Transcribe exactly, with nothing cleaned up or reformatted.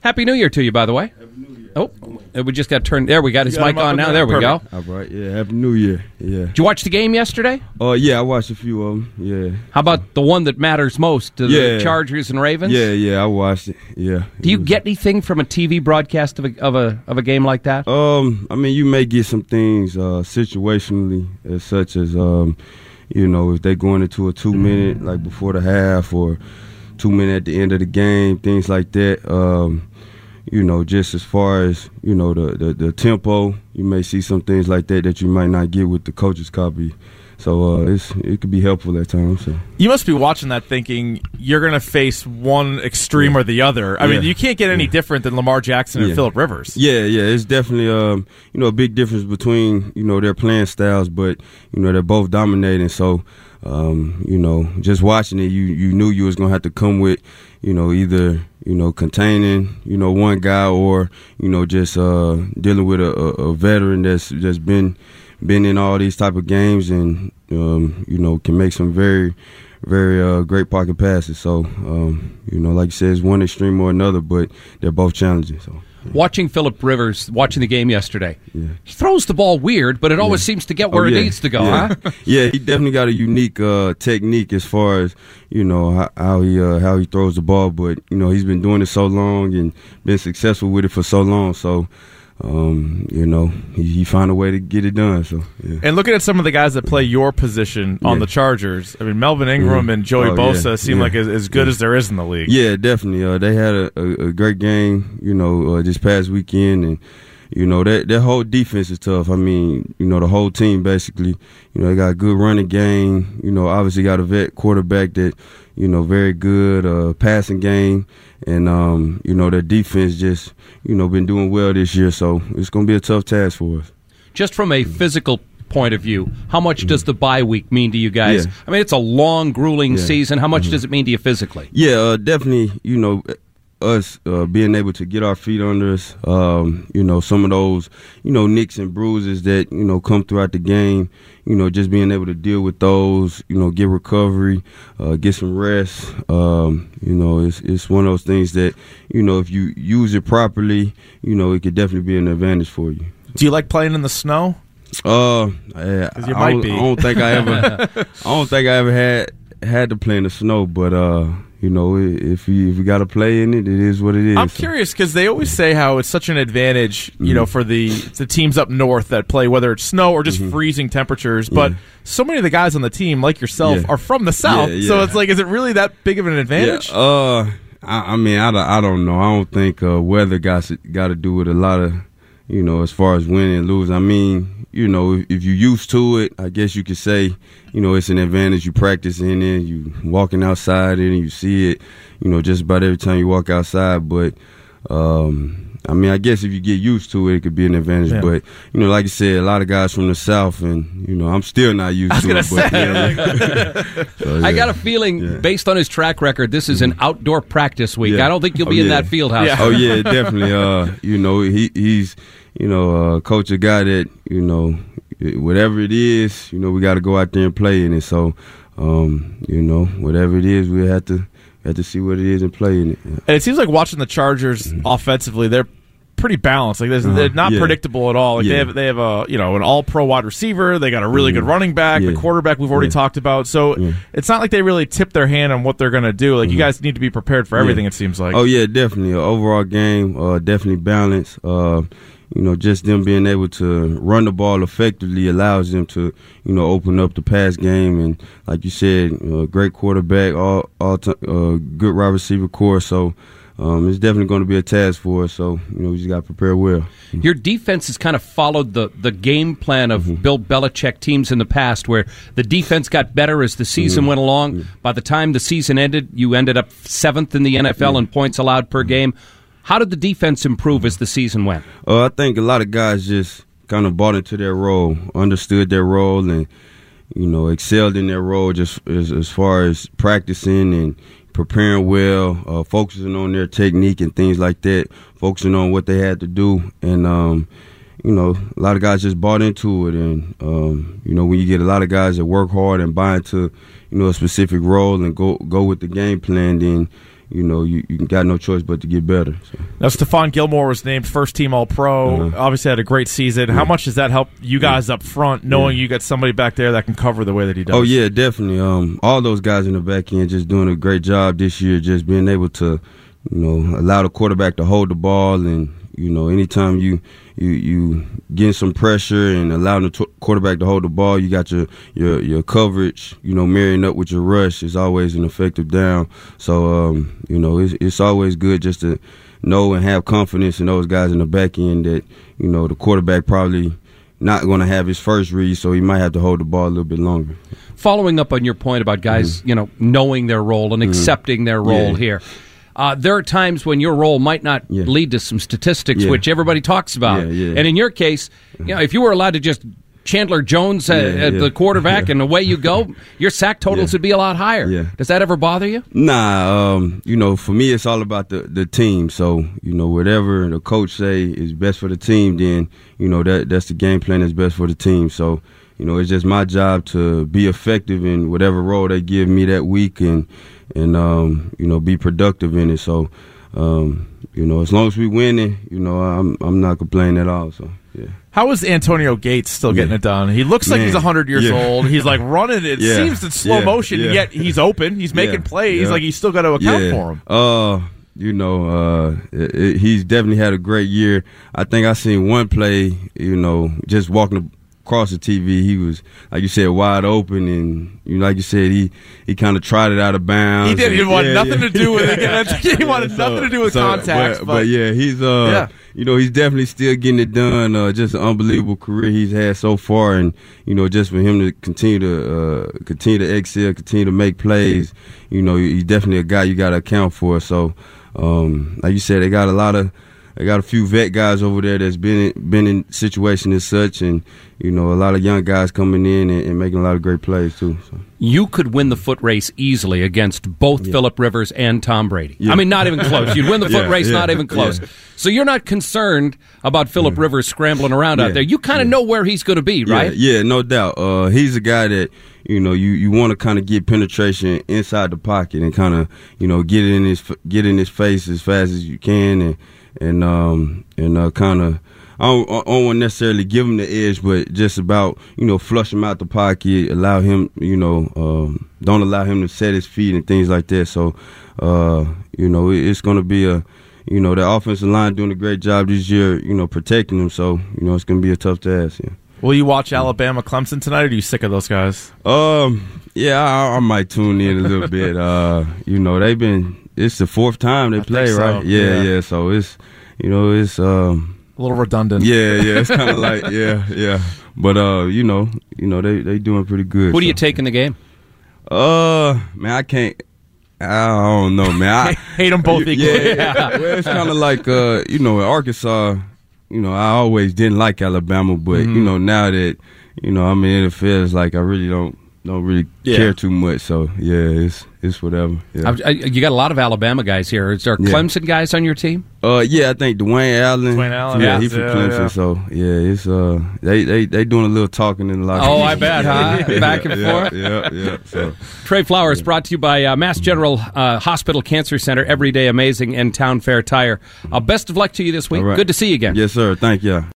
Happy New Year to you, by the way. Happy New Year. Oh, we just got turned. There, we got his got mic him up on in now. there. There we go. Perfect. All right, yeah, Happy New Year. Yeah. Did you watch the game yesterday? Oh, uh, yeah, I watched a few of them, yeah. How about the one that matters most, the Yeah. Chargers and Ravens? Yeah, yeah, I watched it, yeah. Do you It was- get anything from a T V broadcast of a of a, of a game like that? Um, I mean, you may get some things uh, situationally, as such as, um, you know, if they're going into a two-minute, like before the half, or two-minute at the end of the game, things like that. Um, you know, just as far as, you know, the, the, the tempo, you may see some things like that that you might not get with the coach's copy. So uh, it's it could be helpful at times. So. You must be watching that thinking you're going to face one extreme Yeah. or the other. I Yeah. mean, you can't get any Yeah. different than Lamar Jackson and Yeah. Phillip Rivers. Yeah, yeah, it's definitely um, you know, a big difference between, you know, their playing styles, but you know, they're both dominating. So, um, you know, just watching it, you you knew you was gonna have to come with, you know, either you know containing, you know, one guy, or you know, just uh, dealing with a, a, a veteran that's just been been in all these type of games, and um, you know, can make some very very uh, great pocket passes. So, um, you know, like you said, it's one extreme or another, but they're both challenging. So. Watching Phillip Rivers, watching the game yesterday, Yeah. he throws the ball weird, but it always Yeah. seems to get where Oh, yeah. it needs to go, yeah. huh? Yeah, he definitely got a unique uh, technique as far as, you know, how, how he uh, how he throws the ball. But, you know, he's been doing it so long and been successful with it for so long. So, um, you know, he, he found a way to get it done. So, yeah. And looking at some of the guys that play your position on Yeah. the Chargers, I mean, Melvin Ingram Mhm. and Joey Oh, Bosa yeah. seem Yeah. like as, as good Yeah. as there is in the league. Yeah, definitely. Uh, they had a, a, a great game, you know, uh, this past weekend, and you know that their whole defense is tough. I mean, you know, the whole team basically. You know, they got a good running game. You know, obviously got a vet quarterback that, you know, very good uh, passing game, and um, you know, their defense just, you know, been doing well this year. So it's going to be a tough task for us. Just from a physical point of view, how much does the bye week mean to you guys? Yeah. I mean, it's a long, grueling Yeah. season. How much Mhm. does it mean to you physically? Yeah, uh, definitely, you know, us uh, being able to get our feet under us, um, you know, some of those, you know, nicks and bruises that, you know, come throughout the game, you know, just being able to deal with those, you know, get recovery, uh, get some rest. Um, you know, it's it's one of those things that, you know, if you use it properly, you know, it could definitely be an advantage for you. Do you like playing in the snow? Uh, I, you I might don't, be. I don't think I ever, I don't think I ever had had to play in the snow, but uh, you know, if you if you got to play in it, it is what it is. I'm So, curious because they always say how it's such an advantage, you Mhm. know, for the the teams up north that play, whether it's snow or just Mhm. freezing temperatures. But Yeah. so many of the guys on the team, like yourself, Yeah. are from the south. Yeah, So yeah. it's like, is it really that big of an advantage? Yeah, uh, I, I mean, I, don't- I don't know. I don't think uh, weather got to, got to do with a lot of, you know, as far as winning and losing. I mean, you know, if, if you're used to it, I guess you could say, you know, it's an advantage. You practice in it, you walking outside in it, you see it, you know, just about every time you walk outside. But, um, I mean, I guess if you get used to it, it could be an advantage. Yeah. But, you know, like you said, a lot of guys from the South, and, you know, I'm still not used I was to gonna it. But, say, yeah. So, I yeah. got a feeling, Yeah. based on his track record, this is an outdoor practice week. Yeah. I don't think you'll Oh, be in yeah. that field house. Yeah. Oh yeah, definitely. Uh, you know, he he's you know, uh, coach a guy that, you know, whatever it is, you know, we got to go out there and play in it. So, um, you know, whatever it is, we have to have to see what it is and play in it. Yeah. And it seems like watching the Chargers offensively, they're pretty balanced. Like there's, Uh-huh. they're not Yeah. predictable at all. Like they Yeah. have they have a you know an all pro wide receiver. They got a really Mhm. good running back. The Yeah. quarterback we've already Yeah. talked about. So Yeah. it's not like they really tip their hand on what they're going to do. Like you Mhm. guys need to be prepared for Yeah. everything. It seems like. Oh yeah, definitely. Uh, overall game, uh, definitely balanced. Uh, you know, just them being able to run the ball effectively allows them to, you know, open up the pass game. And like you said, uh, great quarterback, all all t- uh, good wide receiver core. So um, it's definitely going to be a task for us. So you know, we just got to prepare well. Your defense has kind of followed the, the game plan of Mm-hmm. Bill Belichick teams in the past, where the defense got better as the season Mhm. went along. By the time the season ended, you ended up seventh in the N F L in points allowed per game. How did the defense improve as the season went? Uh, I think a lot of guys just kind of bought into their role, understood their role, and you know, excelled in their role just as, as far as practicing and preparing well, uh, focusing on their technique and things like that, focusing on what they had to do. And, um, you know, a lot of guys just bought into it. And, um, you know, when you get a lot of guys that work hard and buy into, you know, a specific role and go go with the game plan, then, you know, you, you got no choice but to get better. So. Now, Stephon Gilmore was named first-team All-Pro. Uh-huh. Obviously had a great season. Yeah. How much does that help you guys yeah. up front, knowing yeah. you got somebody back there that can cover the way that he does? Oh, yeah, definitely. Um, all those guys in the back end just doing a great job this year, just being able to, you know, allow the quarterback to hold the ball. And, you know, anytime you you you getting some pressure and allowing the t- quarterback to hold the ball, you got your, your, your coverage, you know, marrying up with your rush is always an effective down. So, um, you know, it's, it's always good just to know and have confidence in those guys in the back end that, you know, the quarterback probably not going to have his first read, so he might have to hold the ball a little bit longer. Following up on your point about guys, mm-hmm. you know, knowing their role and mm-hmm. accepting their role yeah. here. Uh, there are times when your role might not yeah. lead to some statistics, yeah. which everybody talks about. Yeah, yeah. And in your case, you know, if you were allowed to just Chandler Jones uh, yeah, at yeah. the quarterback yeah. and away you go, your sack totals yeah. would be a lot higher. Yeah. Does that ever bother you? Nah, um, you know, for me it's all about the, the team. So, you know, whatever the coach say is best for the team, then, you know, that that's the game plan that's best for the team. So, you know, it's just my job to be effective in whatever role they give me that week and, and um, you know, be productive in it. So, um, you know, as long as we winning, you know, I'm I'm not complaining at all. So, yeah. How is Antonio Gates still getting yeah. it done? He looks like Man. he's one hundred years yeah. old. He's like running. It yeah. seems in slow yeah. motion, yeah. yet he's open. He's making yeah. plays. Yeah. Like he's still got to account yeah. for him. Uh, you know, uh, it, it, he's definitely had a great year. I think I seen one play, you know, just walking across the T V, he was, like you said, wide open, and you know, like you said, he, he kind of tried it out of bounds. He didn't and, want yeah, nothing yeah. to do with it. He wanted so, nothing to do with so, contact. But, but, but yeah, he's uh, yeah. you know, he's definitely still getting it done. Uh, just an unbelievable career he's had so far, and you know, just for him to continue to uh, continue to excel, continue to make plays, you know, he's definitely a guy you got to account for. So, um, like you said, they got a lot of. They got a few vet guys over there that's been in, been in situations as such, and you know, a lot of young guys coming in and, and making a lot of great plays too. So. You could win the foot race easily against both yeah. Phillip Rivers and Tom Brady. Yeah. I mean, not even close. You'd win the foot yeah, race, yeah, not even close. Yeah. So you're not concerned about Phillip yeah. Rivers scrambling around yeah. out there. You kind of yeah. know where he's going to be, right? Yeah, yeah, no doubt. Uh, he's a guy that, you know, you, you want to kind of get penetration inside the pocket and kind of, you know, get in his get in his face as fast as you can, and and um and uh, kind of. I don't, I don't want to necessarily give him the edge, but just about, you know, flush him out the pocket, allow him, you know, um, don't allow him to set his feet and things like that. So, uh, you know, it's going to be a, you know, the offensive line doing a great job this year, you know, protecting him. So, you know, it's going to be a tough task. Yeah. Will you watch Alabama Clemson tonight, or are you sick of those guys? Um, yeah, I, I might tune in a little bit. Uh, you know, they've been, it's the fourth time they I play, so. right? Yeah, yeah, yeah. So it's, you know, it's, um, a little redundant. Yeah, yeah, it's kind of like, yeah, yeah. But, uh, you know, you know, they they doing pretty good. Who do so. you take in the game? Uh, man, I can't, I don't know, man. I hate them both equally. Yeah, yeah. Well, it's kind of like, uh, you know, in Arkansas, you know, I always didn't like Alabama, but, mm-hmm. you know, now that, you know, I'm in the N F L, it's like I really don't, don't really yeah. care too much. So, yeah, it's it's whatever. Yeah. I, I, you got a lot of Alabama guys here. Is there Clemson yeah. guys on your team? Uh, yeah, I think Dwayne Allen. Dwayne Allen, yeah, yeah. he's from yeah, Clemson. Yeah. So, yeah, it's uh, they they they doing a little talking in the locker room. Oh, I bet, huh? Back and yeah, forth. Yeah, yeah. So. Trey Flowers brought to you by uh, Mass General uh, Hospital Cancer Center, Everyday Amazing, and Town Fair Tire. Uh, best of luck to you this week. Right. Good to see you again. Yes, sir. Thank you.